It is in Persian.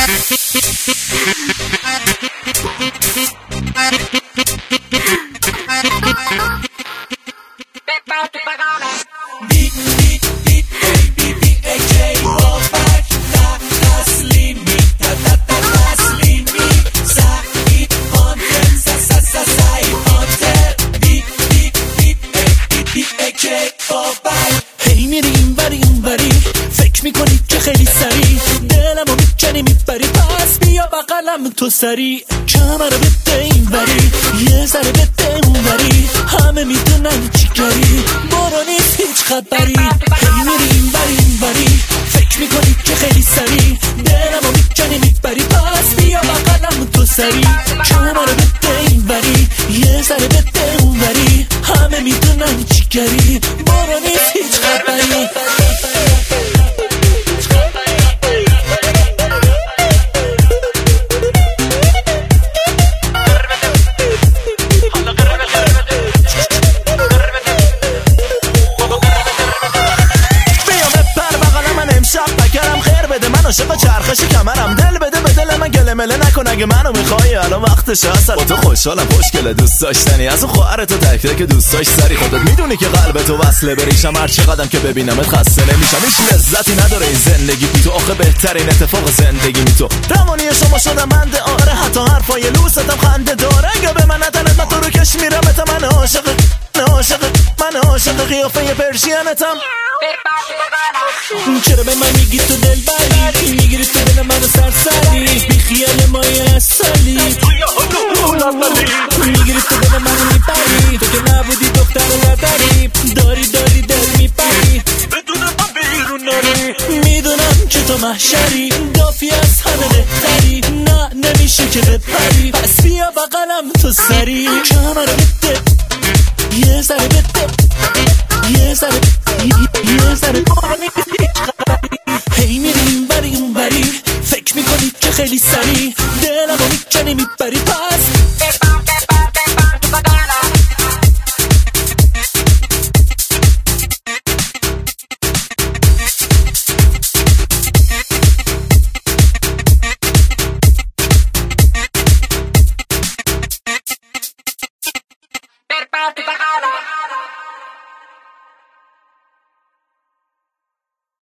هی میری این بری اون بری، فکر میکنی که خیلی سری دلمو میکنی میبری، پس بیا بغلم تو سری، کمر رو بده این بری، یه ذره بده اون بری، همه میدونن چی کاری، برو نیست هیچ خبری. هی میری این بری اون بری، فکر میکنی که خیلی سری دلمو میکنی میبری، پس بیا بغلم تو سری، کمر رو بده این بری، یه ذره بده اون بری، همه میدونن چی کاری، برو نیست هیچ خبری. عاشق چرخش کمرم، دل بده به دل من، گله مله نکن اگه منو میخوای، الان وقتشه اصلا. با تو خوشحالم، خوشگله، دوست داشتنی، از اون خواهر تو تکیه که دوست داشت سری، خودت میدونی که قلب تو وصله بریشم، هر چقدرم که ببینمت خسته نمیشم، هیچ لذتی نداره این زندگی بی تو، آخه بهترین اتفاق زندگی می تو، روانی شما شدم بنده، آره حتی حرفای لوستم خنده داره، اگه به من ندنت من تو رو کش میرم، من عاشق قیافه پرشینتم. چرا به من میگی تو دل بری، میگیری تو دل منو سرسری، بی خیال مایه اصلی، میگیری تو دل منو میبری، تو که نبودی دختر نداری، داری دل میبری، بدون من بیرون ناری، میدونم که تو محشری، دافی از همه بهتری، نه نمیشه که بپری، پس بیا بغلم تو سری، کمر بده یه ذره بده، یه ذره هی میری این بری اون بری، فکر میکنی که خیلی سری دلمو میکنی میبری،